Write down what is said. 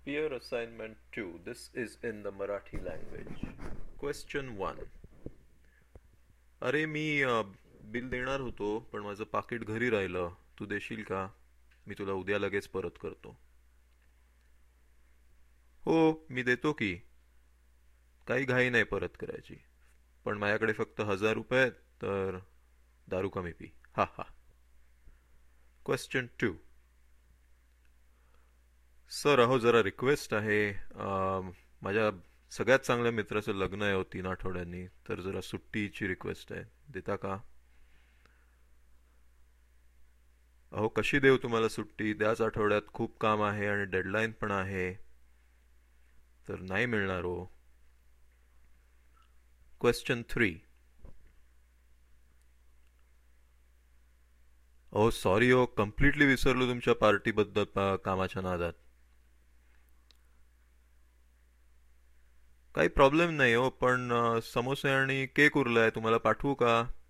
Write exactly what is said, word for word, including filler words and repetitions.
Peer assignment two. This is in the Marathi language. Question one. अरे मी अ, bill देणार होतो पण माझं पाकिट घरी राहिलं. तू देशील का? मी तुला उद्या लगेच परत करतो. हो, मी देतो की. काही घाई नाही परत करायची. पण माझ्याकडे फक्त हजार रुपये आहेत तर दारू कमी पी. हा हा. Question to. सर अहो जरा रिक्वेस्ट आहे. अम, माझ्या सगळ्यात चांगल्या मित्राचं लग्न आहे हो तीन आठवड्यांनी, तर जरा सुट्टीची रिक्वेस्ट आहे. देता का? अहो कशी देऊ तुम्हाला सुट्टी? त्याच आठवड्यात खूप काम आहे आणि डेडलाईन पण आहे, तर नाही मिळणार हो. Question three. अहो सॉरी हो, कम्प्लिटली विसरलो तुमच्या पार्टीबद्दल अ, कामाच्या नादात. काही प्रॉब्लेम नाही हो, पण अ, समोसे आणि केक उरलाय, तुम्हाला पाठवू का?